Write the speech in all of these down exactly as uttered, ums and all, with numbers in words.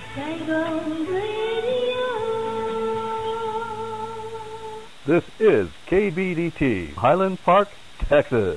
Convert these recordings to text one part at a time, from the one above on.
This is K B D T, Highland Park, Texas.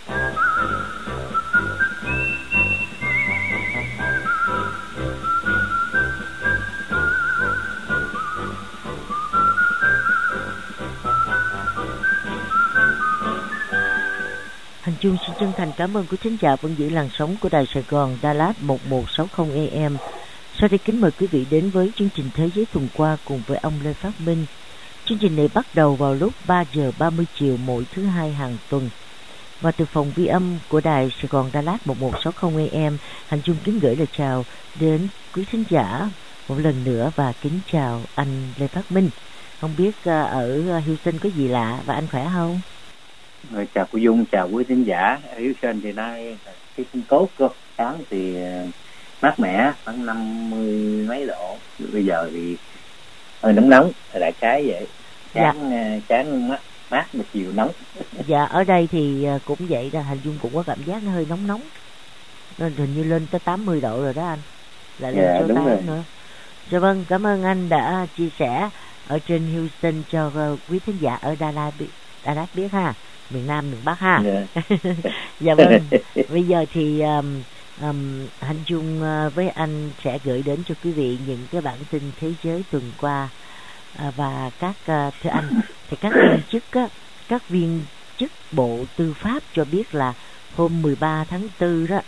Hành Trung xin chân thành cảm ơn quý thính giả vẫn giữ làn sóng của Đài Sài Gòn Đà Lạt một một sáu không A M. Sau đây kính mời quý vị đến với chương trình Thế giới tuần qua cùng với ông Lê Phát Minh. Chương trình này bắt đầu vào lúc ba giờ ba mươi chiều mỗi thứ hai hàng tuần. Và từ phòng vi âm của Đài Sài Gòn Đà Lạt một một sáu không A M, Hành Trung kính gửi lời chào đến quý thính giả một lần nữa và kính chào anh Lê Phát Minh. Không biết ở Houston có gì lạ và anh khỏe không? Chào cô Dung, chào quý thính giả. Ở Houston thì nay khí không tốt cơ. Sáng thì mát mẻ, khoảng năm mươi mấy độ. Bây giờ thì hơi nóng nóng, đại khái vậy. Sáng dạ. Sáng mát, mát mà chiều nóng. Dạ, ở đây thì cũng vậy đó, Hành Dung cũng có cảm giác nó hơi nóng nóng. Nên hình như lên tới tám mươi độ rồi đó anh. Lại lên dạ, số tám nữa. Dạ vâng, cảm ơn anh đã chia sẻ ở trên Houston cho quý thính giả ở Dallas, Dallas biết ha. Miền Nam, miền Bắc ha. Yeah. Dạ vâng. Bây giờ thì um, um, Hành Dung uh, với anh sẽ gửi đến cho quý vị những cái bản tin thế giới tuần qua. uh, và các uh, thưa anh thì các viên chức uh, các viên chức Bộ Tư pháp cho biết là hôm mười ba tháng tư đó,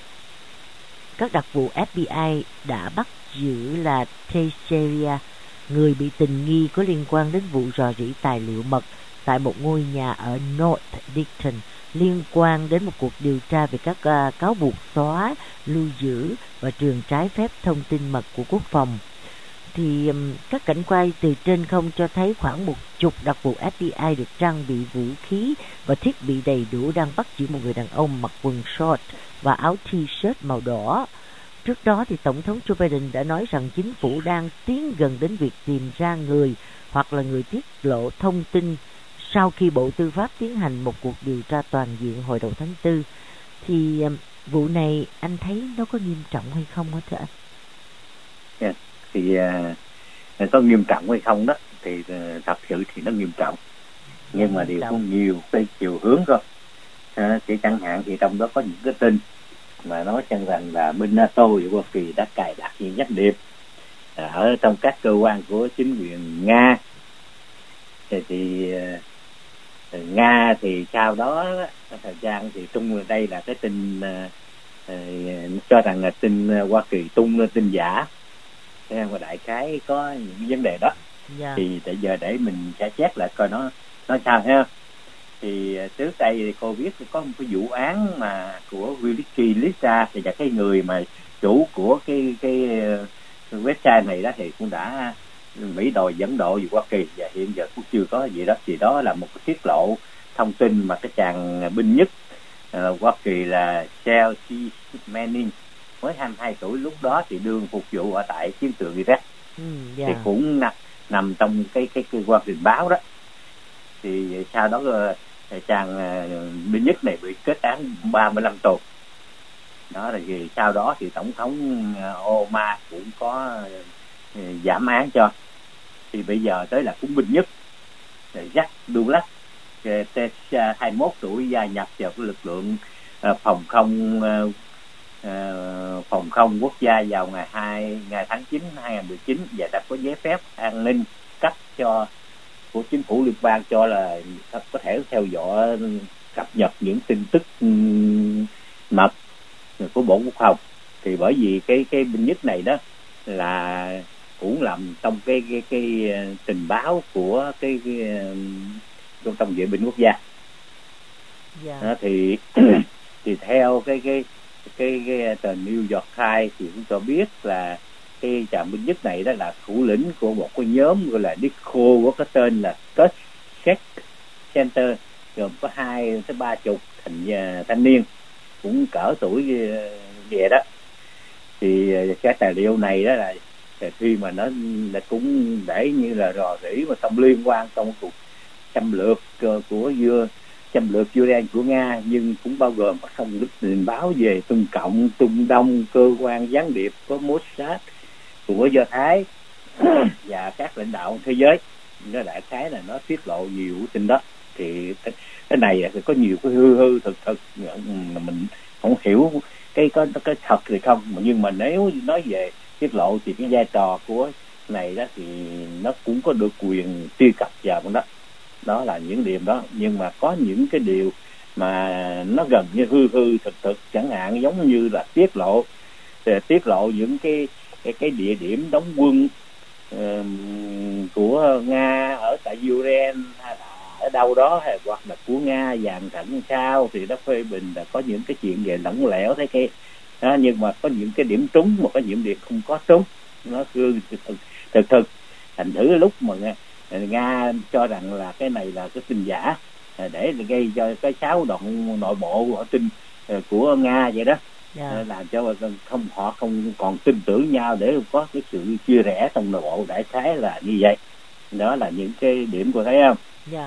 các đặc vụ F B I đã bắt giữ là Teixeira, người bị tình nghi có liên quan đến vụ rò rỉ tài liệu mật tại một ngôi nhà ở North Dighton liên quan đến một cuộc điều tra về các uh, cáo buộc xóa, lưu giữ và truyền trái phép thông tin mật của quốc phòng. Thì um, các cảnh quay từ trên không cho thấy khoảng một chục đặc vụ F B I được trang bị vũ khí và thiết bị đầy đủ đang bắt giữ một người đàn ông mặc quần short và áo t-shirt màu đỏ. Trước đó thì Tổng thống Joe Biden đã nói rằng chính phủ đang tiến gần đến việc tìm ra người hoặc là người tiết lộ thông tin sau khi Bộ Tư pháp tiến hành một cuộc điều tra toàn diện hồi đầu tháng tư. Thì um, vụ này anh thấy nó có nghiêm trọng hay không hả thưa anh? Yeah, thì uh, có nghiêm trọng hay không đó thì uh, thật sự thì nó nghiêm trọng, nhưng yeah, mà điều có nhiều cái chiều hướng thôi. Uh, chỉ chẳng hạn thì trong đó có những cái tin mà nói rằng rằng là bên NATO và Hoa Kỳ đã cài đặt những gián điệp ở trong các cơ quan của chính quyền Nga. Thì, thì uh, Nga thì sau đó thời gian thì tung đây là cái tin uh, uh, cho rằng là tin uh, Hoa Kỳ tung lên tin giả, thế mà đại khái có những vấn đề đó. Yeah. Thì bây giờ để mình sẽ check lại coi nó nó sao ha. Thì uh, trước đây thì cô biết có một cái vụ án mà của WikiLeaks thì là cái người mà chủ của cái cái uh, website này đó thì cũng đã Mỹ đòi dẫn độ về Hoa Kỳ và hiện giờ cũng chưa có gì đó. Thì đó là một cái tiết lộ thông tin mà cái chàng binh nhất uh, Hoa Kỳ là Chelsea Manning mới hai mươi hai tuổi lúc đó thì đương phục vụ ở tại chiến trường Iraq. Mm, yeah. Thì cũng nằm, nằm trong cái cái cơ quan tình báo đó. Thì sau đó uh, chàng uh, binh nhất này bị kết án ba mươi lăm tù. Đó là gì? Sau đó thì tổng thống uh, Obama cũng có uh, giảm án cho. Thì bây giờ tới là cũng binh nhất Jack Douglas, hai mươi mốt tuổi, gia nhập vào cái lực lượng uh, phòng không uh, uh, phòng không quốc gia vào ngày hai ngày tháng chín năm hai nghìn không trăm mười chín và đã có giấy phép an ninh cấp cho của chính phủ liên bang cho là có thể theo dõi cập nhật những tin tức um, mật của Bộ Quốc phòng. Thì bởi vì cái cái binh nhất này đó là cũng làm trong cái cái cái tình báo của cái, cái trung tâm vệ binh quốc gia. Yeah. Đó, thì thì theo cái cái cái, cái tờ New York Times thì cũng cho biết là cái trạm binh nhất này đó là thủ lĩnh của một cái nhóm gọi là Nico, có cái tên là Touch Check Center, gồm có hai tới ba chục thành thanh niên cũng cỡ tuổi về đó. Thì cái tài liệu này đó là khi mà nó là cũng để như là rò rỉ mà không liên quan trong cuộc xâm lược của vừa xâm lược Ukraine của Nga, nhưng cũng bao gồm các thông tin tình báo về Trung Cộng, Trung Đông, cơ quan gián điệp có Mossad, của Do Thái và các lãnh đạo thế giới. Nó đại khái là nó tiết lộ nhiều tin đó. Thì cái này thì có nhiều cái hư hư thực thực mà mình không hiểu cái có cái thật thì không, nhưng mà nếu nói về tiết lộ thì cái vai trò của này đó thì nó cũng có được quyền truy cập vào đó. Đó là những điểm đó, nhưng mà có những cái điều mà nó gần như hư hư thực thực, chẳng hạn giống như là tiết lộ tiết lộ những cái cái, cái địa điểm đóng quân uh, của Nga ở tại Ukraine hay là ở đâu đó, hay hoặc là của Nga dàn sẵn sao, thì nó phê bình là có những cái chuyện về lỏng lẻo thế kia đó, nhưng mà có những cái điểm trúng, mà có những điểm không có trúng, nó hư thực thực thực thành thử lúc mà Nga, Nga cho rằng là cái này là cái tin giả để gây cho cái xáo động nội bộ của tin của Nga vậy đó. Yeah. Làm cho không họ không còn tin tưởng nhau để có cái sự chia rẽ trong nội bộ, đại khái là như vậy. Đó là những cái điểm của thấy không? Yeah.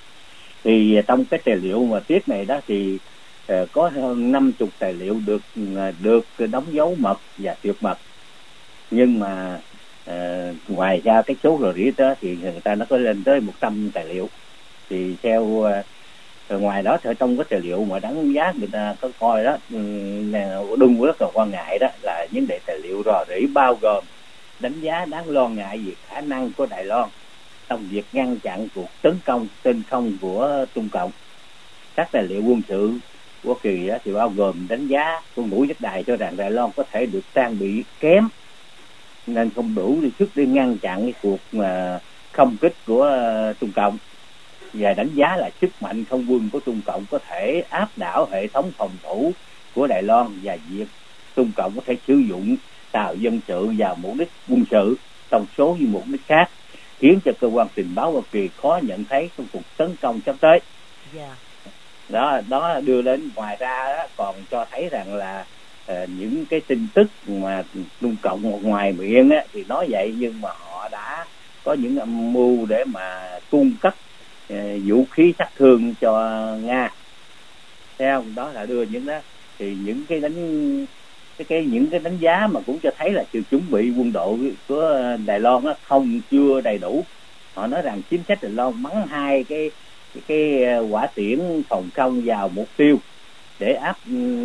Thì trong cái tài liệu mà tiết này đó thì uh, có hơn năm chục tài liệu được uh, được đóng dấu mật và tuyệt mật, nhưng mà uh, ngoài ra cái số rồi rỉ đó thì người ta nó có lên tới một trăm tài liệu. Thì theo uh, ngoài đó thì trong cái tài liệu mà đánh giá người ta có coi đó, đương rất là quan ngại đó là những đề tài liệu rò rỉ, bao gồm đánh giá đáng lo ngại về khả năng của Đài Loan trong việc ngăn chặn cuộc tấn công trên không của Trung Cộng. Các tài liệu quân sự của Hoa Kỳ đó thì bao gồm đánh giá của Ngũ Nhất Đài cho rằng Đài Loan có thể được trang bị kém nên không đủ để sức để ngăn chặn cái cuộc mà không kích của Trung Cộng, và đánh giá là sức mạnh không quân của Trung Cộng có thể áp đảo hệ thống phòng thủ của Đài Loan, và việc Trung Cộng có thể sử dụng tàu dân sự vào mục đích quân sự trong số những mục đích khác, khiến cho cơ quan tình báo Hoa Kỳ khó nhận thấy trong cuộc tấn công sắp tới. Yeah. Đó, đó đưa đến ngoài ra đó, còn cho thấy rằng là uh, những cái tin tức mà Trung Cộng ngoài miệng á, thì nói vậy, nhưng mà họ đã có những âm mưu để mà cung cấp uh, vũ khí sát thương cho Nga. Thấy không? Đó là đưa những đó thì những cái đánh cái, cái những cái đánh giá mà cũng cho thấy là sự chuẩn bị quân đội của Đài Loan á, không chưa đầy đủ. Họ nói rằng chính sách Đài Loan bắn hai cái cái, cái quả tiễn phòng không vào mục tiêu để áp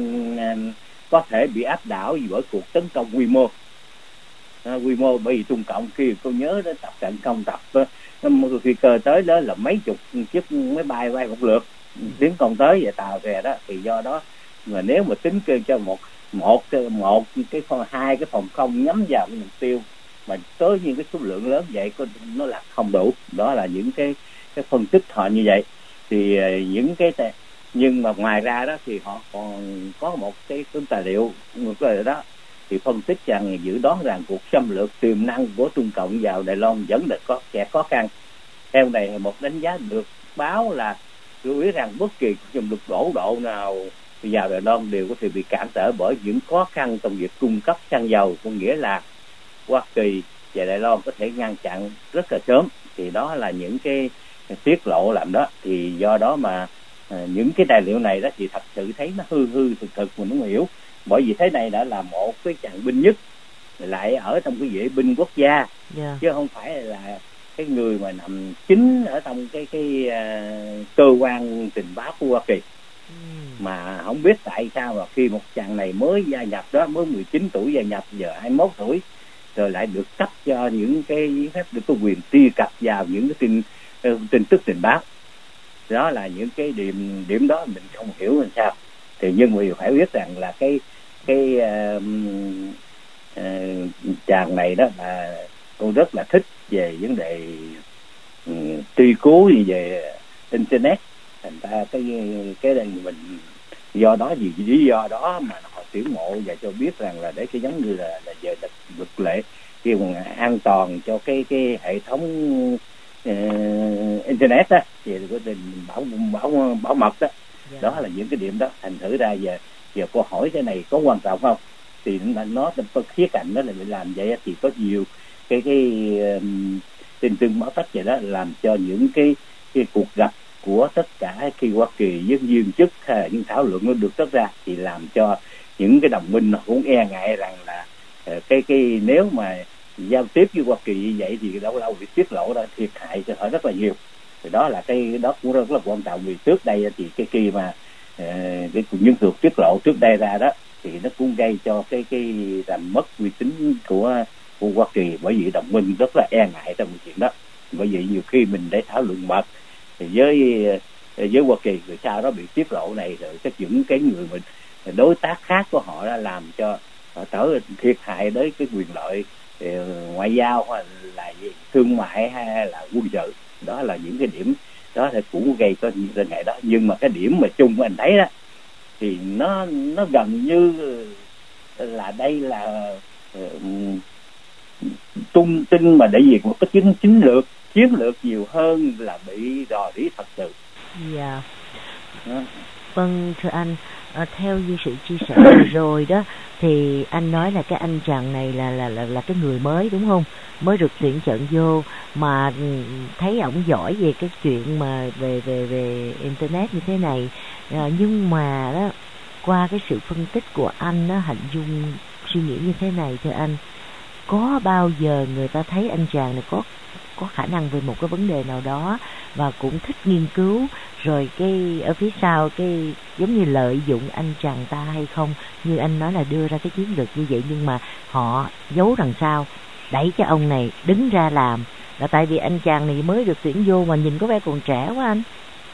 có thể bị áp đảo bởi cuộc tấn công quy mô à, quy mô bởi vì Trung Cộng khi tôi nhớ đến tập trận không tập khi cơ tới đó là mấy chục chiếc máy bay bay một lượt tiến công tới về tàu về đó, thì do đó mà nếu mà tính kêu cho một một một cái hai cái phòng không nhắm vào cái mục tiêu mà tới những cái số lượng lớn vậy có nó là không đủ. Đó là những cái cái phân tích họ như vậy. Thì những cái nhưng mà ngoài ra đó thì họ còn có một cái, cái tài liệu một cái đó thì phân tích rằng dự đoán rằng cuộc xâm lược tiềm năng của Trung Cộng vào Đài Loan vẫn là có sẽ khó khăn. Theo này một đánh giá được báo là lưu ý rằng bất kỳ xâm lược đổ độ nào vào Đài Loan đều có thể bị cản trở bởi những khó khăn trong việc cung cấp xăng dầu, có nghĩa là Hoa Kỳ và Đài Loan có thể ngăn chặn rất là sớm. Thì đó là những cái tiết lộ làm đó. Thì do đó mà à, những cái tài liệu này đó thì thật sự thấy nó hư hư thực thực mình không hiểu, bởi vì thế này đã là một cái trận binh nhất lại ở trong cái vệ binh quốc gia, yeah. chứ không phải là cái người mà nằm chính ở trong cái cái uh, cơ quan tình báo của Hoa Kỳ. Mm. Mà không biết tại sao mà khi một chàng này mới gia nhập đó, mới mười chín tuổi gia nhập, giờ hai mươi mốt tuổi rồi lại được cấp cho những cái giấy phép được có quyền truy cập vào những cái tin uh, tin tức tình báo. Đó là những cái điểm điểm đó mình không hiểu làm sao. Thì nhưng mà phải biết rằng là cái cái uh, uh, chàng này đó là tôi rất là thích về vấn đề um, truy cứu về internet. Thành ra cái cái đây mình do đó gì lý do đó mà họ tuyển mộ và cho biết rằng là để cái giống như là là về luật lệ kêu bằng an toàn cho cái cái hệ thống uh, internet đó thì có tình bảo bảo bảo mật đó. Yeah. Đó là những cái điểm đó. Thành thử ra giờ giờ câu hỏi cái này có quan trọng không, thì nó nó khía cạnh đó là để làm vậy thì có nhiều cái cái um, tin tương báo tách vậy đó, làm cho những cái cái cuộc gặp của tất cả khi Hoa Kỳ với viên chức hay những thảo luận nó được tất ra thì làm cho những cái đồng minh nó cũng e ngại rằng là cái cái nếu mà giao tiếp với Hoa Kỳ như vậy thì lâu lâu bị tiết lộ ra thiệt hại cho họ rất là nhiều. Thì đó là cái đó cũng rất là quan trọng, vì trước đây thì cái khi mà uh, cái những cuộc tiết lộ trước đây ra đó thì nó cũng gây cho cái cái làm mất uy tín của của Hoa Kỳ, bởi vì đồng minh rất là e ngại trong chuyện đó. Bởi vì nhiều khi mình để thảo luận mật thì với với Hoa Kỳ, rồi sau đó bị tiết lộ này, rồi cái những cái người mình đối tác khác của họ đã làm cho họ trở thiệt hại đến cái quyền lợi ngoại giao hoặc là thương mại hay là quân sự. Đó là những cái điểm đó thì cũng gây cho những ngày đó. Nhưng mà cái điểm mà chung anh thấy đó thì nó nó gần như là đây là uh, tung tin mà để việc một cái chiến chiến lược chiến lược nhiều hơn là bị rò rỉ thật sự. Dạ. Yeah. Vâng thưa anh, à, theo như sự chia sẻ vừa rồi đó thì anh nói là cái anh chàng này là là là là cái người mới đúng không? Mới được tuyển chọn vô, mà thấy ổng giỏi về cái chuyện mà về về về internet như thế này. À, nhưng mà đó, qua cái sự phân tích của anh đó, Hạnh Dung suy nghĩ như thế này thưa anh, có bao giờ người ta thấy anh chàng này có có khả năng về một cái vấn đề nào đó và cũng thích nghiên cứu, rồi cái ở phía sau cái giống như lợi dụng anh chàng ta hay không? Như anh nói là đưa ra cái chiến lược như vậy, nhưng mà họ giấu đằng sau, đẩy cái ông này đứng ra làm là tại vì anh chàng này mới được tuyển vô mà nhìn có vẻ còn trẻ quá anh.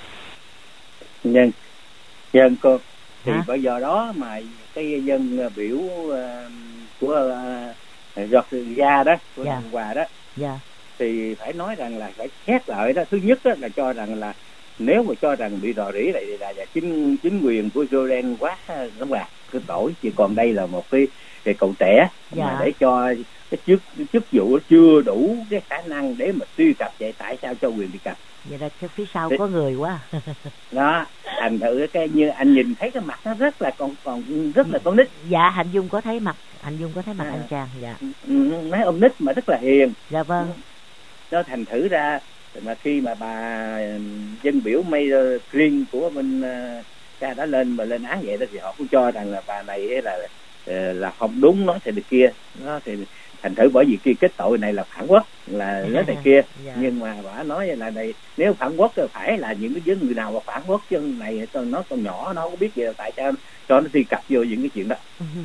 Nhân nhân cô thì Hả? Bởi giờ đó mà cái dân biểu uh, của uh, Georgia đó, của dạ. Hòa đó, dạ. thì phải nói rằng là phải xét lại đó. Thứ nhất đó là cho rằng là nếu mà cho rằng bị rò rỉ lại là, là chính chính quyền của Jordan quá lắm là cái tội, chỉ còn đây là một cái cái cậu trẻ dạ. mà để cho cái chức cái chức vụ chưa đủ cái khả năng để mà truy cập, vậy tại sao cho quyền truy cập? Vậy là cái phía sau Thế, có người quá. Đó, thành thử cái như anh nhìn thấy cái mặt nó rất là còn còn rất là con nít. Dạ, Hạnh Dung có thấy mặt, Hạnh Dung có thấy mặt à, anh chàng. Dạ. Mấy ông nít mà rất là hiền. Dạ vâng. Đó thành thử ra mà khi mà bà dân biểu Mayor Green của bên cha đã lên mà lên án vậy đó, thì họ cũng cho rằng là bà này là là không đúng, nói thì được kia. Nó thì thành thử bởi vì kia kết tội này là phản quốc, là nói này kia. yeah. Nhưng mà bà nói là này, nếu phản quốc thì phải là những cái giới người nào mà phản quốc, chứ này nó còn nhỏ, nó không có biết gì, tại sao cho nó truy cập vô những cái chuyện đó.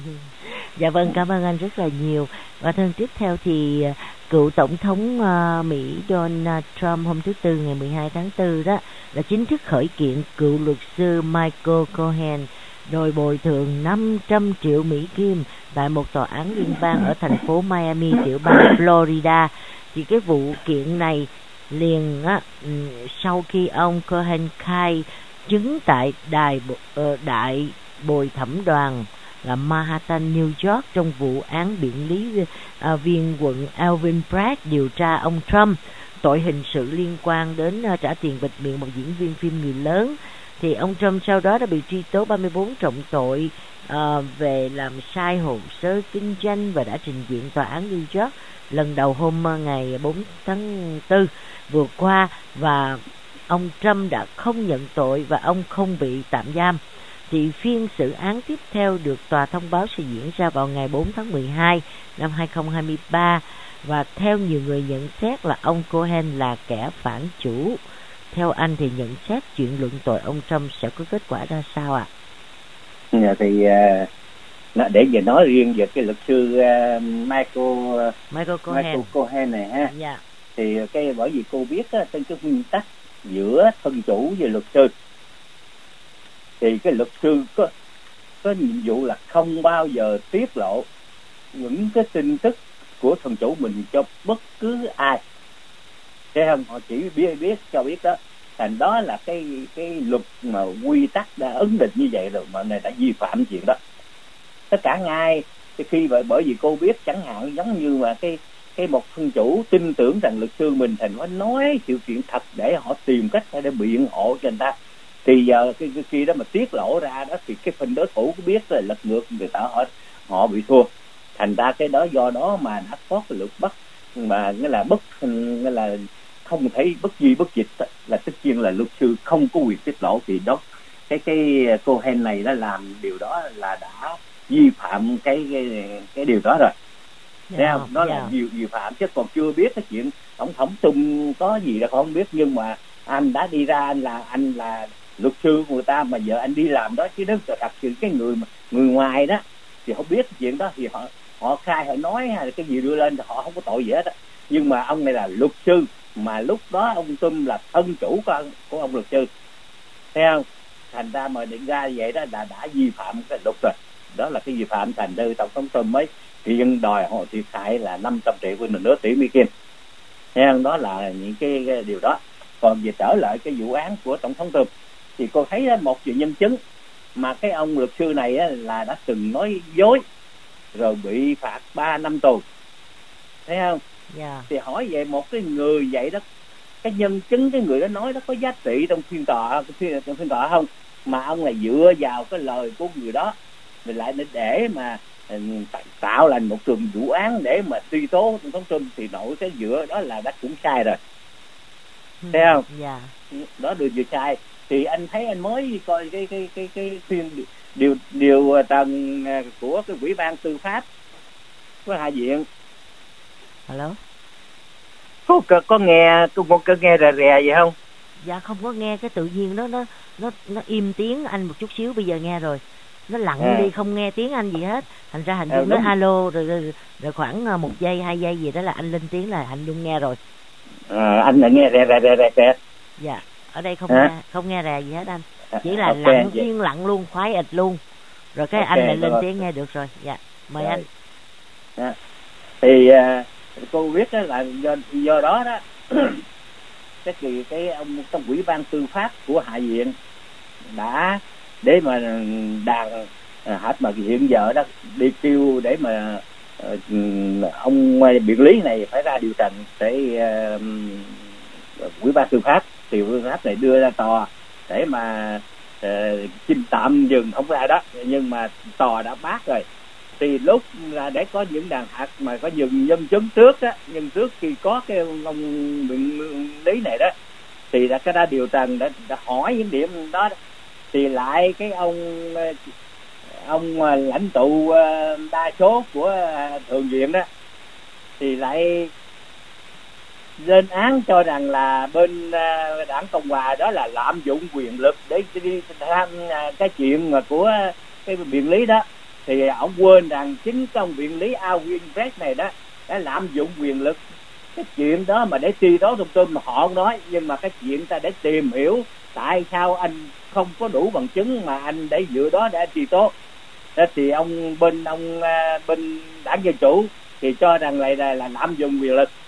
Dạ vâng, cảm ơn anh rất là nhiều. Và thân tiếp theo thì cựu tổng thống uh, Mỹ Donald Trump hôm thứ Tư ngày mười hai tháng tư đó là chính thức khởi kiện cựu luật sư Michael Cohen đòi bồi thường năm trăm triệu Mỹ Kim tại một tòa án liên bang ở thành phố Miami, tiểu bang Florida. Thì cái vụ kiện này liền á, sau khi ông Cohen khai chứng tại đài uh, đại bồi thẩm đoàn là Manhattan, New York trong vụ án biện lý uh, viên quận Alvin Bragg điều tra ông Trump tội hình sự liên quan đến uh, trả tiền bịt miệng một diễn viên phim người lớn. Thì ông Trump sau đó đã bị truy tố ba mươi bốn trọng tội uh, về làm sai hồ sơ kinh doanh và đã trình diện tòa án New York lần đầu hôm uh, ngày bốn tháng tư vừa qua, và ông Trump đã không nhận tội và ông không bị tạm giam. Thì phiên xử án tiếp theo được tòa thông báo sẽ diễn ra vào ngày bốn tháng mười hai năm hai không hai ba, và theo nhiều người nhận xét là ông Cohen là kẻ phản chủ. Theo anh thì nhận xét chuyện luận tội ông Trump sẽ có kết quả ra sao ạ? À? Thì uh, để giờ nói riêng về cái luật sư uh, Michael Michael Cohen, Michael Cohen này ha, yeah. thì cái bởi vì cô biết á, trên cái nguyên tắc giữa thân chủ và luật sư, thì cái luật sư có có nhiệm vụ là không bao giờ tiết lộ những cái tin tức của thân chủ mình cho bất cứ ai. Thế không, họ chỉ biết biết cho biết đó. Thành đó là cái cái luật mà quy tắc đã ấn định như vậy rồi, mà này đã vi phạm chuyện đó. Tất cả ngay khi bởi bởi vì cô biết, chẳng hạn giống như mà cái cái một thân chủ tin tưởng rằng luật sư mình thành nó nói sự chuyện thật để họ tìm cách để biện hộ cho người ta, thì giờ cái, cái kia đó mà tiết lộ ra đó thì cái phần đối thủ cũng biết là lật ngược người ta, họ họ bị thua. Thành ra cái đó do đó mà đã có cái luật bắt mà nghĩa là bất nghĩa là không thấy bất di bất dịch, là tất nhiên là luật sư không có quyền tiết lộ. Thì đó cái cái Cohen này đã làm điều đó là đã vi phạm cái cái, cái điều đó rồi. thấy không? Đó là vi, vi phạm, chứ còn chưa biết cái chuyện tổng thống Trump có gì là không biết. Nhưng mà anh đã đi ra, anh là anh là luật sư của người ta, mà giờ anh đi làm đó, chứ nếu thật sự cái người người ngoài đó thì không biết cái chuyện đó, thì họ họ khai họ nói hay là cái gì đưa lên thì họ không có tội gì hết đó. Nhưng mà ông này là luật sư, mà lúc đó ông Trump là thân chủ của, của ông luật sư, thấy không? Thành ra mà định ra vậy đó là đã vi phạm cái luật rồi. Đó là cái vi phạm, thành ra tổng thống Trump mới hiện đòi họ thiệt hại là năm trăm triệu với nửa tỷ Mỹ Kim. Thấy không? Đó là những cái, cái điều đó. Còn về trở lại cái vụ án của tổng thống Trump thì cô thấy đó, một chuyện nhân chứng mà cái ông luật sư này á, là đã từng nói dối rồi bị phạt ba năm tù, thấy không? Yeah. Thì hỏi về một cái người vậy đó, cái nhân chứng cái người đó nói đó có giá trị trong phiên tòa phiên, trong phiên tòa không? Mà ông là dựa vào cái lời của người đó mình lại để mà tạo thành một trường vụ án để mà truy tố tổng thống Trump, thì nội cái dựa đó là đã cũng sai rồi, thấy không? Yeah. Đó được vừa sai. Thì anh thấy anh mới coi cái cái cái cái phiên điều điều trần của cái ủy ban tư pháp của Hạ viện. Hello. Có, có, có nghe có, có nghe rè rè vậy không? Dạ không có nghe, cái tự nhiên nó nó nó nó im tiếng anh một chút xíu, bây giờ nghe rồi. Nó lặng à. đi, không nghe tiếng anh gì hết. Thành ra Hạnh Dung à, nói alo rồi, rồi rồi khoảng một giây hai giây gì đó là anh lên tiếng là Hạnh Dung nghe rồi. À, anh là nghe rè rè rè rè. Dạ, ở đây không à. nghe không nghe rè gì hết anh. Chỉ là okay, lặng vậy. yên lặng luôn, khoái ịch luôn. Rồi cái okay, anh lại lên rồi. tiếng nghe được rồi. Dạ, mời rồi. anh. À. Thì uh, cô biết đó là do do đó đó cái kỳ cái ông trong ủy ban tư pháp của Hạ viện đã để mà đàn hết mà hiện giờ đó đi kêu để mà uh, ông biện lý này phải ra điều trần để uh, ủy ban tư pháp thì ủy ban pháp này đưa ra tòa để mà uh, xin tạm dừng không ra đó. Nhưng mà tòa đã bác rồi, thì lúc là để có những đàn hạt mà có những nhân chứng trước á, nhân trước khi có cái ông biện lý này đó, thì đã cái ra điều trần đã, đã hỏi những điểm đó, thì lại cái ông ông lãnh tụ đa số của thượng viện đó thì lại lên án cho rằng là bên đảng Cộng hòa đó là lạm dụng quyền lực để đi tham cái chuyện mà của cái biện lý đó. Thì ông quên rằng chính công biện lý Al Greenberg này đó đã lạm dụng quyền lực. Cái chuyện đó mà để truy tố thông tin mà họ không nói, nhưng mà cái chuyện ta để tìm hiểu tại sao anh không có đủ bằng chứng mà anh để dựa đó để truy tố. Đó thì ông bên ông bên đảng Dân Chủ thì cho rằng này là, là lạm dụng quyền lực.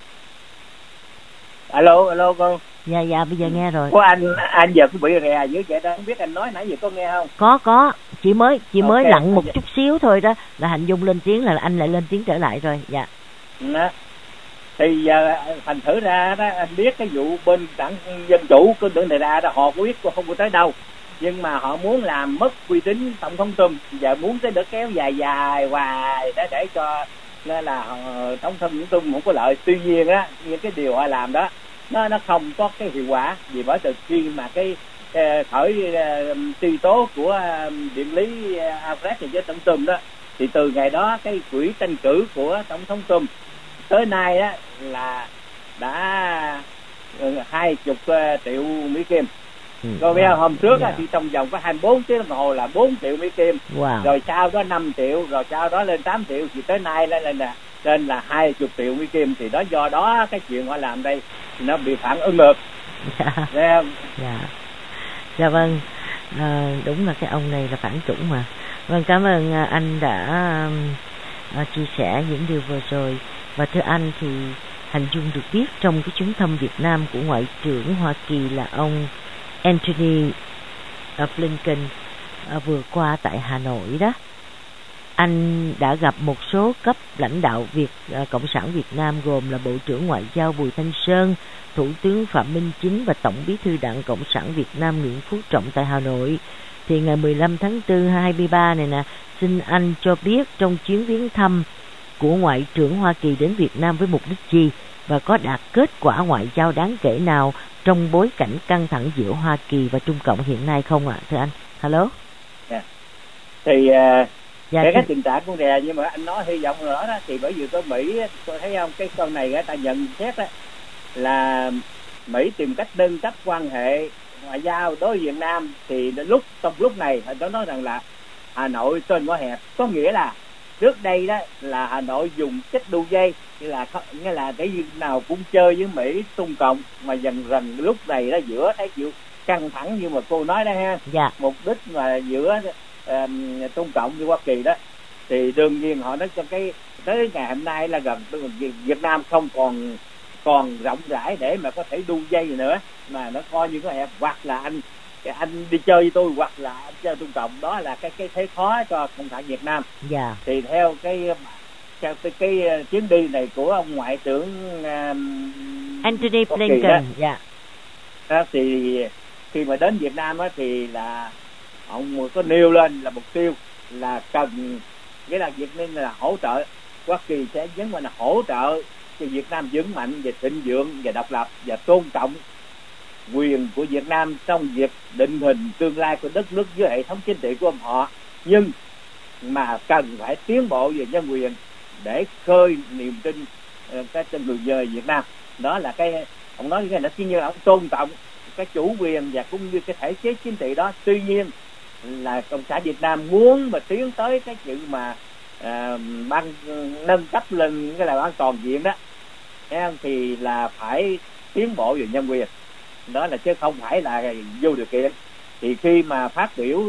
Alo, alo con. Dạ dạ bây giờ nghe rồi. Có anh anh giờ cũng bị rè dữ vậy đó, không biết anh nói nãy giờ có nghe không? Có có, chỉ mới chỉ okay. mới lặng một dạ. chút xíu thôi đó là Hạnh Dung lên tiếng là anh lại lên tiếng trở lại rồi. Dạ. Đó. Thì giờ thành thử ra đó anh biết cái vụ bên đảng Dân Chủ cái tưởng này ra đó họ quyết không có tới đâu, nhưng mà họ muốn làm mất uy tín tổng thống Trump, giờ muốn tới đỡ kéo dài dài hoài để để cho nên là tổng thống Trump không có lợi. Tuy nhiên á những cái điều họ làm đó nó nó không có cái hiệu quả, vì bởi từ khi mà cái uh, khởi truy uh, tố của uh, biện lý uh, Alfred với tổng Trump đó, thì từ ngày đó cái quỹ tranh cử của tổng thống Trump tới nay á là đã hai chục uh, triệu Mỹ Kim. Ừ. Rồi bây giờ hôm trước yeah. á, thì trong vòng có hai mươi bốn tiếng đồng hồ là bốn triệu Mỹ Kim. Wow. Rồi sau đó năm triệu, rồi sau đó lên tám triệu, thì tới nay lên lên là lên là hai mươi triệu Mỹ Kim. Thì đó do đó cái chuyện họ làm đây thì nó bị phản ứng ngược. Dạ. Dạ. Dạ vâng. À, đúng là cái ông này là phản chủng mà. Vâng, cảm ơn anh đã uh, chia sẻ những điều vừa rồi. Và thưa anh thì Hạnh Dung được biết trong cái chuyến thăm Việt Nam của Ngoại trưởng Hoa Kỳ là ông Antony Blinken uh, vừa qua tại Hà Nội đó, anh đã gặp một số cấp lãnh đạo Việt uh, Cộng sản Việt Nam gồm là Bộ trưởng Ngoại giao Bùi Thanh Sơn, Thủ tướng Phạm Minh Chính và Tổng bí thư Đảng Cộng sản Việt Nam Nguyễn Phú Trọng tại Hà Nội. Thì ngày mười lăm tháng tư hai mươi ba này nè, xin anh cho biết trong chuyến viếng thăm của Ngoại trưởng Hoa Kỳ đến Việt Nam với mục đích gì và có đạt kết quả ngoại giao đáng kể nào trong bối cảnh căng thẳng giữa Hoa Kỳ và Trung Cộng hiện nay không ạ, à? Thưa anh. Hello. Yeah. Thì uh, Dạ, cái, cái thì... tình trạng của nè, nhưng mà anh nói hy vọng nữa đó, thì bởi vì có Mỹ, tôi thấy không, cái con này người ta nhận xét đó là Mỹ tìm cách nâng cấp quan hệ ngoại giao đối với Việt Nam, thì lúc trong lúc này họ nói rằng là Hà Nội trên ngõ hẹp, có nghĩa là trước đây đó là Hà Nội dùng chất đu dây, như là nghĩa là cái gì nào cũng chơi với Mỹ Trung Cộng, mà dần dần lúc này đó giữa thấy chịu căng thẳng như mà cô nói đó ha. Dạ. Mục đích mà giữa uh, Trung Cộng với Hoa Kỳ đó, thì đương nhiên họ nói cho cái tới ngày hôm nay là gần Việt Nam không còn còn rộng rãi để mà có thể đu dây gì nữa, mà nó coi như cái hẹp, hoặc là anh anh đi chơi với tôi, hoặc là anh chơi Trung Cộng. Đó là cái cái thế khó cho Cộng sản Việt Nam. Dạ. Thì theo cái theo cái, cái chuyến đi này của ông ngoại trưởng uh, Antony Blinken, dạ, đó, thì khi mà đến Việt Nam á, thì là ông có nêu lên là mục tiêu là cần, nghĩa là Việt Nam là hỗ trợ, Hoa Kỳ sẽ nhấn mạnh là hỗ trợ cho Việt Nam vững mạnh về thịnh vượng và độc lập, và tôn trọng quyền của Việt Nam trong việc định hình tương lai của đất nước với hệ thống chính trị của họ, nhưng mà cần phải tiến bộ về nhân quyền để khơi niềm tin cái trên người về Việt Nam. Đó là cái ông nói cái này, tuy nhiên là ông tôn trọng cái chủ quyền và cũng như cái thể chế chính trị đó. Tuy nhiên là Cộng sản Việt Nam muốn mà tiến tới cái chuyện mà à, ban nâng cấp lên cái là ban toàn diện đó, thì là phải tiến bộ về nhân quyền. Đó là chứ không phải là vô điều kiện. Thì khi mà phát biểu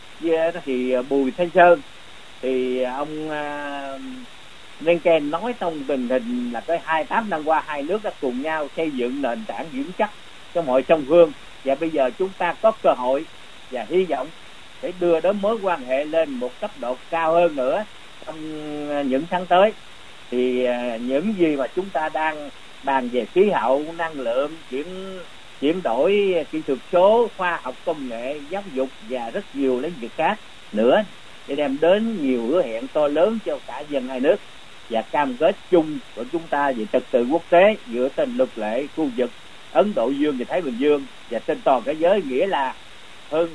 thì Bùi Thanh Sơn thì ông uh, Blinken nói trong tình hình là cái hai mươi tám năm qua hai nước đã cùng nhau xây dựng nền tảng vững chắc trong mọi song phương, và bây giờ chúng ta có cơ hội và hy vọng để đưa đến mối quan hệ lên một cấp độ cao hơn nữa trong những tháng tới. Thì uh, những gì mà chúng ta đang bàn về khí hậu, năng lượng, chuyển chuyển đổi kỹ thuật số, khoa học công nghệ, giáo dục và rất nhiều lĩnh vực khác nữa, để đem đến nhiều hứa hẹn to lớn cho cả dân hai nước, và cam kết chung của chúng ta về trật tự quốc tế dựa trên luật lệ khu vực Ấn Độ Dương và Thái Bình Dương và trên toàn thế giới, nghĩa là hơn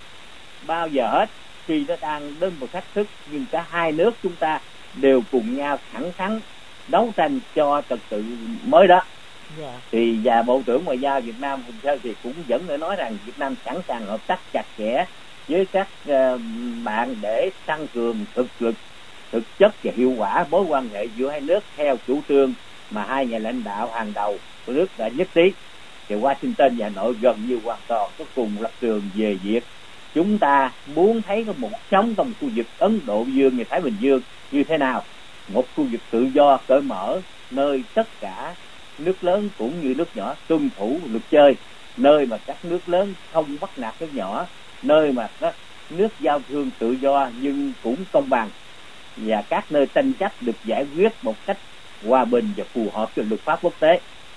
bao giờ hết khi nó đang đến một thách thức, nhưng cả hai nước chúng ta đều cùng nhau thẳng thắn đấu tranh cho trật tự mới đó. Yeah. Thì và Bộ trưởng Ngoại giao Việt Nam Hùng Sơn thì cũng vẫn đã nói rằng Việt Nam sẵn sàng hợp tác chặt chẽ với các uh, bạn để tăng cường thực lực, thực chất và hiệu quả mối quan hệ giữa hai nước theo chủ trương mà hai nhà lãnh đạo hàng đầu của nước đã nhất trí. Thì Washington và Hà Nội gần như hoàn toàn có cùng lập trường về việc chúng ta muốn thấy có một sống trong khu vực Ấn Độ Dương và Thái Bình Dương như thế nào, một khu vực tự do cởi mở, nơi tất cả nước lớn cũng như nước nhỏ tuân thủ luật chơi, nơi mà các nước lớn không bắt nạt nước nhỏ, nơi mà các nước giao thương tự do nhưng cũng công bằng, và các nơi tranh chấp được giải quyết một cách hòa bình và phù hợp với luật pháp quốc tế.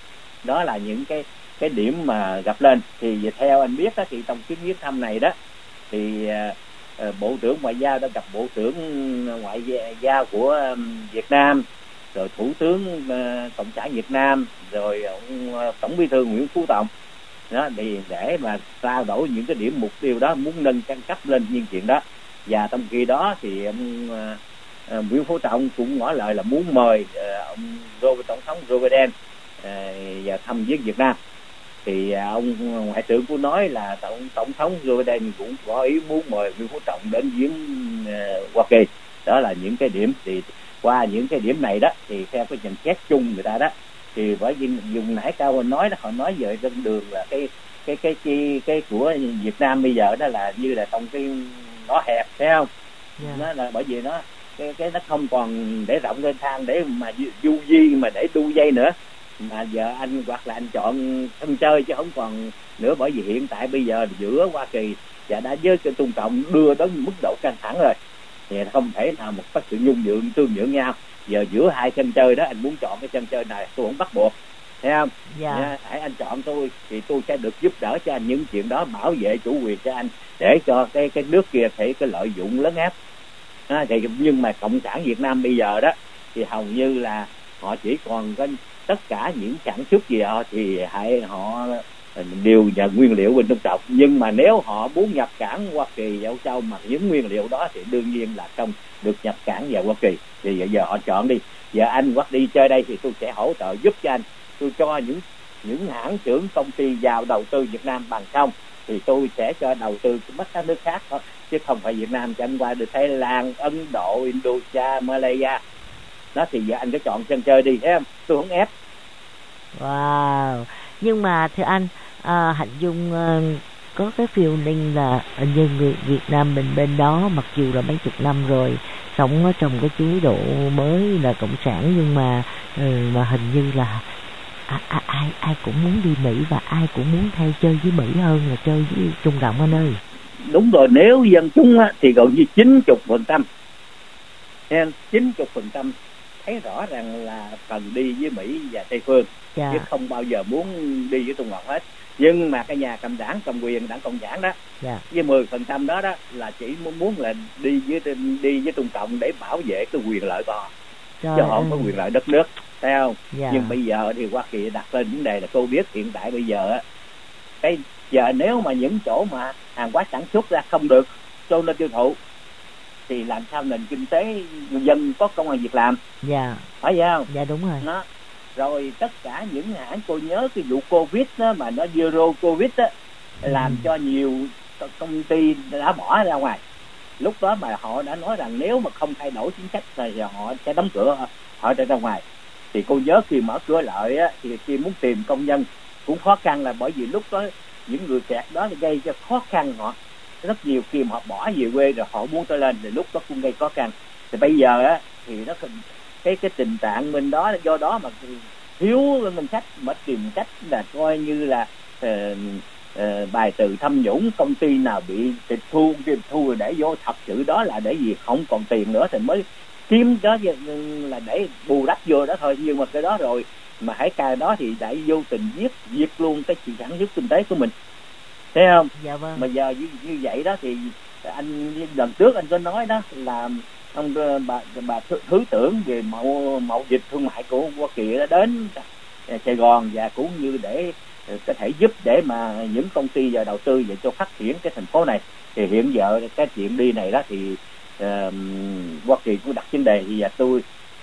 Đó là những cái cái điểm mà gặp lên. Thì theo anh biết đó, thì trong chuyến viếng thăm này đó thì uh, Bộ trưởng Ngoại giao đã gặp Bộ trưởng Ngoại giao của um, Việt Nam, rồi Thủ tướng uh, Cộng sản Việt Nam, rồi ông uh, Tổng Bí thư Nguyễn Phú Trọng đó, thì để mà trao đổi những cái điểm mục tiêu đó, muốn nâng căn cấp lên những chuyện đó. Và trong khi đó thì ông uh, uh, Nguyễn Phú Trọng cũng ngỏ lời là muốn mời uh, ông Robert, Tổng thống Joe Biden uh, và thăm viếng Việt Nam. Thì uh, ông Ngoại trưởng cũng nói là Tổng, Tổng thống Joe Biden cũng có ý muốn mời Nguyễn Phú Trọng đến viếng uh, Hoa Kỳ. Đó là những cái điểm. Thì qua những cái điểm này đó thì theo cái nhận xét chung người ta đó, thì bởi vì dùng nãy Cao Anh nói đó, họ nói về trên đường là cái cái cái cái cái của Việt Nam bây giờ đó là như là trong cái ngõ hẹp, thấy không? Yeah. Nó là bởi vì nó cái cái nó không còn để rộng lên thang để mà du di mà để đu dây nữa, mà giờ anh hoặc là anh chọn sân chơi chứ không còn nữa. Bởi vì hiện tại bây giờ giữa Hoa Kỳ và đã với cái Trung Cộng đưa đến mức độ căng thẳng rồi, thì không thể nào một cái sự nhung nhượng tương nhượng nhau. Giờ giữa hai sân chơi đó, anh muốn chọn cái sân chơi này tôi không bắt buộc, thấy không? Yeah. Nha, hãy anh chọn tôi thì tôi sẽ được giúp đỡ cho anh những chuyện đó, bảo vệ chủ quyền cho anh, để cho cái cái nước kia thể cái lợi dụng lớn áp. À, thì nhưng mà Cộng sản Việt Nam bây giờ đó thì hầu như là họ chỉ còn có tất cả những sản xuất gì họ thì hãy họ đều nhận nguyên liệu bên Trung Cộng, nhưng mà nếu họ muốn nhập cảng Hoa Kỳ và Âu Châu mà những nguyên liệu đó thì đương nhiên là không được nhập cảng vào Hoa Kỳ. Thì giờ họ chọn đi, giờ anh hoặc đi chơi đây thì tôi sẽ hỗ trợ giúp cho anh, tôi cho những những hãng trưởng công ty vào đầu tư Việt Nam, bằng không thì tôi sẽ cho đầu tư mất các nước khác thôi, chứ không phải Việt Nam. Cho anh qua được Thái Lan, Ấn Độ, Indonesia, Malaysia đó, thì giờ anh cứ chọn sân chơi đi, thấy không? Tôi không ép. Wow. Nhưng mà thưa anh, à, Hạnh Dung à, có cái feeling là như người Việt Nam mình bên đó, mặc dù là mấy chục năm rồi sống ở trong cái chế độ mới là cộng sản, nhưng mà ừ, mà hình như là ai, ai ai ai cũng muốn đi Mỹ, và ai cũng muốn thay chơi với Mỹ hơn là chơi với Trung Cộng anh ơi. Đúng rồi, nếu dân chúng á, thì gần như chín mươi phần trăm, chín mươi phần trăm thấy rõ rằng là cần đi với Mỹ và Tây phương, dạ. Chứ không bao giờ muốn đi với Trung Cộng hết. Nhưng mà cái nhà cầm đảng cầm quyền, đảng Cộng sản đó, dạ. Với mười phần trăm đó đó là chỉ muốn là đi với đi với Trung Cộng để bảo vệ cái quyền lợi của họ, chứ họ không có quyền lợi đất nước, thấy không? Dạ. Nhưng bây giờ thì Hoa Kỳ đặt lên vấn đề là cô biết hiện tại bây giờ á, cái giờ nếu mà những chỗ mà hàng hóa sản xuất ra không được cho nên tiêu thụ thì làm sao nền kinh tế người dân có công ăn việc làm? Dạ. Phải vậy không? Dạ đúng rồi. Nó rồi tất cả những hãng, tôi nhớ cái vụ Covid đó, mà nó zero Covid đó, ừ. làm cho nhiều công ty đã bỏ ra ngoài. Lúc đó mà họ đã nói rằng nếu mà không thay đổi chính sách thì họ sẽ đóng cửa, họ sẽ ra ngoài. Thì cô nhớ khi mở cửa lại á, thì khi muốn tìm công nhân cũng khó khăn, là bởi vì lúc đó những người kẹt đó gây cho khó khăn họ rất nhiều. Khi mà họ bỏ về quê rồi họ muốn trở lên thì lúc đó cũng gây khó khăn. Thì bây giờ á thì nó cái cái tình trạng bên đó, do đó mà thiếu ngân sách, mà tìm cách là coi như là uh, uh, bài trừ tham nhũng, công ty nào bị tịch thu tịch thu để vô, thật sự đó là để gì không còn tiền nữa thì mới kiếm đó là để bù đắp vô đó thôi. Nhưng mà cái đó rồi mà hãy cài đó thì đã vô tình giết giết luôn cái sự sản xuất kinh tế của mình, thấy không? Dạ vâng. Mà giờ như, như vậy đó thì anh lần trước anh có nói đó là ông bà bà thứ, thứ trưởng về mậu mậu dịch thương mại của Hoa Kỳ đã đến Sài Gòn, và cũng như để có thể giúp để mà những công ty vào đầu tư về cho phát triển cái thành phố này. Thì hiện giờ cái chuyện đi này đó thì uh, Hoa Kỳ cũng đặt vấn đề thì giờ tôi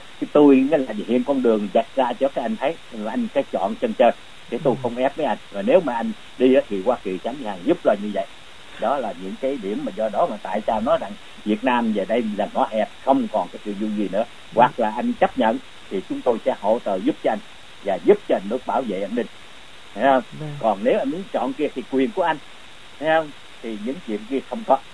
tôi cái là hiện con đường dạch ra cho các anh thấy, anh sẽ chọn chân chơi, chứ tôi không ép mấy anh. Và nếu mà anh đi thì Hoa Kỳ chắn hàng giúp là như vậy. Đó là những cái điểm mà do đó mà tại sao nói rằng Việt Nam về đây là ngõ hẹp, không còn cái sự vui gì nữa. Hoặc là anh chấp nhận thì chúng tôi sẽ hỗ trợ giúp cho anh và giúp cho anh được bảo vệ an ninh, thấy không? Vâng. Còn nếu anh muốn chọn kia thì quyền của anh, thấy không? Thì những chuyện kia không có.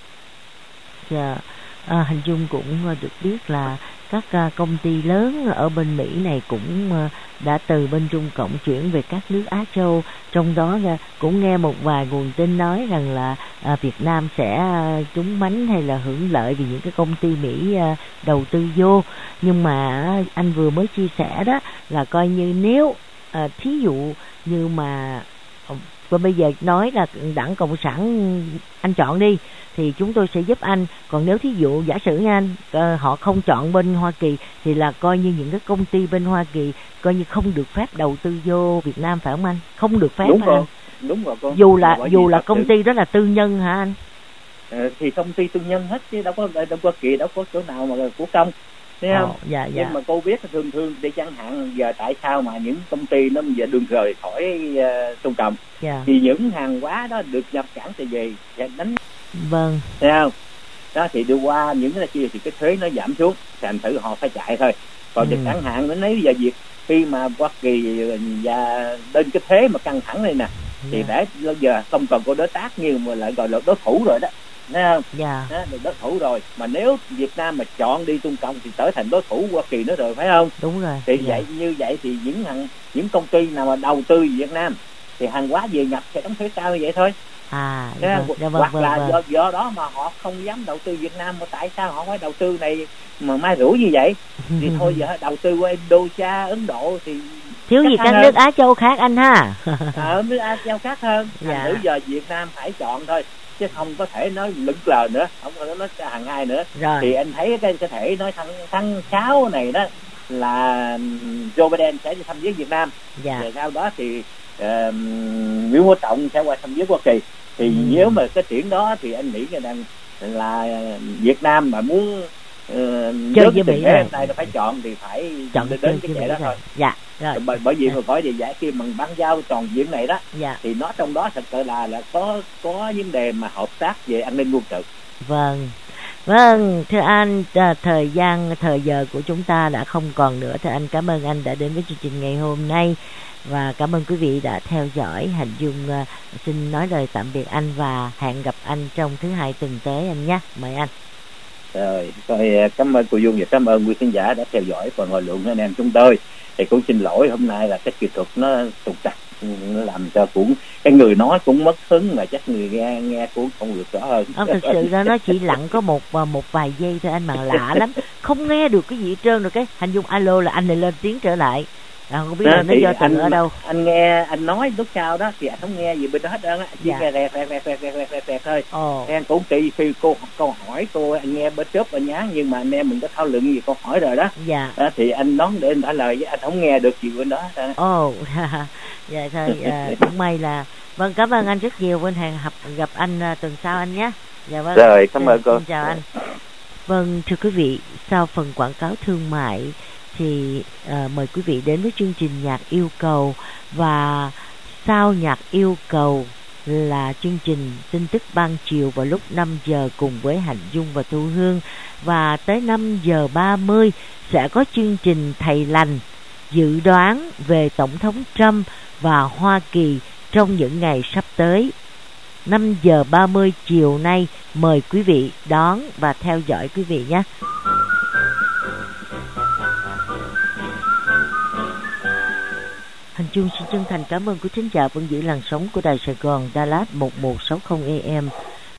Dạ, à, Hành Dung cũng được biết là các uh, công ty lớn ở bên Mỹ này cũng uh, đã từ bên Trung Cộng chuyển về các nước Á Châu. Trong đó uh, cũng nghe một vài nguồn tin nói rằng là uh, Việt Nam sẽ uh, trúng mánh hay là hưởng lợi vì những cái công ty Mỹ uh, đầu tư vô. Nhưng mà uh, anh vừa mới chia sẻ đó là coi như nếu uh, thí dụ như mà và bây giờ nói là đảng Cộng sản anh chọn đi thì chúng tôi sẽ giúp anh. Còn nếu thí dụ giả sử nha anh, uh, họ không chọn bên Hoa Kỳ thì là coi như những cái công ty bên Hoa Kỳ coi như không được phép đầu tư vô Việt Nam, phải không anh? Không được phép. Đúng rồi, anh? Đúng rồi con. Dù là dù là công ty đó là tư nhân hả anh? Ờ, thì công ty tư nhân hết chứ đâu có đâu Hoa Kỳ đâu có chỗ nào mà của công, thấy không? Oh, dạ, dạ. Nhưng mà cô biết thường thường để chẳng hạn giờ tại sao mà những công ty nó giờ đường rời khỏi uh, Trung Cộng, dạ. Thì những hàng hóa đó được nhập cảng thì về sẽ đánh, vâng, thấy không? Đó thì đi qua những cái kia thì cái thuế nó giảm xuống, thành thử họ phải chạy thôi. Còn ừ. chẳng hạn nó lấy giờ việc khi mà Hoa Kỳ và lên cái thế mà căng thẳng này nè, thì để bây giờ không còn có đối tác như mà lại gọi là đối thủ rồi đó, thấy không? Dạ. Đó, đối thủ rồi. Mà nếu Việt Nam mà chọn đi Trung Cộng thì trở thành đối thủ Hoa Kỳ nữa rồi, phải không? Đúng rồi. Thì dạ. vậy như vậy thì những hàng những công ty nào mà đầu tư Việt Nam thì hàng hóa về nhập sẽ đóng thuế cao như vậy thôi. À, dạ, vâng, dạ, vâng, hoặc vâng, là vâng. Do, do đó mà họ không dám đầu tư Việt Nam, mà tại sao họ phải đầu tư này mà mai rủi như vậy? Thì thôi giờ đầu tư qua Indonesia, Ấn Độ thì thiếu gì các hơn. Nước Á Châu khác anh ha. Ở nước Á Châu khác hơn. Dạ. Thành giờ Việt Nam phải chọn thôi, chứ không có thể nói lững lờ nữa, không có nói hàng hai nữa. Rồi. Thì anh thấy cái có thể nói tháng tháng sáu này đó là Joe Biden sẽ đi thăm viếng Việt Nam. Dạ. Rồi sau đó thì uh, Nguyễn Phú Trọng sẽ qua thăm viếng Hoa Kỳ. Thì ừ. nếu mà cái chuyện đó thì anh nghĩ là, là Việt Nam mà muốn uh, chơi với Mỹ này nó phải chọn thì phải chọn đến, đến cái trẻ đó thôi. Dạ. Rồi. Bởi, bởi vì mà gọi về giải kia bằng băng giao toàn diện này đó, dạ. thì nó trong đó thật sự là là có có vấn đề mà hợp tác về an ninh quân sự. Vâng. Vâng, thưa anh, à, thời gian, thời giờ của chúng ta đã không còn nữa. Thưa anh, cảm ơn anh đã đến với chương trình ngày hôm nay. Và cảm ơn quý vị đã theo dõi. Hành Dung uh, xin nói lời tạm biệt anh và hẹn gặp anh trong thứ hai tuần tới anh nhé. Mời anh. Rồi, rồi cảm ơn cô Dung và cảm ơn quý khán giả đã theo dõi phần hội luận anh em chúng tôi. Thì cũng xin lỗi hôm nay là cái kỹ thuật nó trục trặc, nó làm cho cũng cái người nói cũng mất hứng, mà chắc người nghe nghe cũng không được rõ hơn. Không, thực sự ra nó chỉ lặng có một một vài giây thôi anh, mà lạ lắm, không nghe được cái gì hết trơn. Rồi cái Hành Dung alo là anh này lên tiếng trở lại. À, không biết đó, là nó do Tần ở đâu. Anh nghe anh nói lúc sau đó thì anh không nghe gì bên đó hết trơn á, chỉ dạ. nghe rẹt rẹt rẹt rẹt rẹt rẹt rẹt thôi. Ồ. Em cũng kỳ khi cô câu hỏi cô anh nghe bên trước bên nhá, nhưng mà anh em mình có thảo luận gì câu hỏi rồi đó. Dạ. À, thì anh nói để anh trả lời với anh không nghe được gì bên đó. Ồ. Dạ thôi, à, cũng may là vâng, cảm ơn anh rất nhiều. Bên hẹn gặp anh uh, tuần sau anh nhé. Dạ vâng. Rồi, cảm ơn cô. Xin chào anh. Vâng, thưa quý vị, sau phần quảng cáo thương mại thì uh, mời quý vị đến với chương trình nhạc yêu cầu. Và sau nhạc yêu cầu là chương trình tin tức ban chiều vào lúc năm giờ cùng với Hạnh Dung và Thu Hương. Và tới năm giờ ba mươi sẽ có chương trình Thầy Lành, dự đoán về Tổng thống Trump và Hoa Kỳ trong những ngày sắp tới. Năm giờ ba mươi chiều nay mời quý vị đón và theo dõi quý vị nhé. Hành Trung xin chân thành cảm ơn quý thính giả vẫn giữ làn sóng của đài Sài Gòn Đà Lạt một một sáu không A M.